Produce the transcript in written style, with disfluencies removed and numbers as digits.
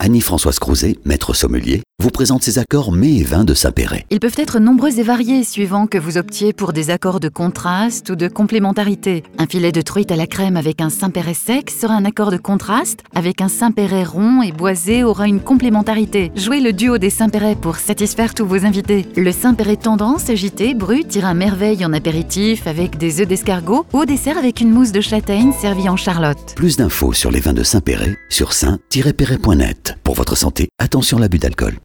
Annie-Françoise Crouzet, maître sommelier, vous présente ses accords mets et vins de Saint-Péray. Ils peuvent être nombreux et variés suivant que vous optiez pour des accords de contraste ou de complémentarité. Un filet de truite à la crème avec un Saint-Péray sec sera un accord de contraste, avec un Saint-Péray rond et boisé aura une complémentarité. Jouez le duo des Saint-Péray pour satisfaire tous vos invités. Le Saint-Péray tendance, agité, brut, ira à merveille en apéritif avec des œufs d'escargot ou au dessert avec une mousse de châtaigne servie en charlotte. Plus d'infos sur les vins de Saint-Péray sur saint-péray.net. Pour votre santé, attention à l'abus d'alcool.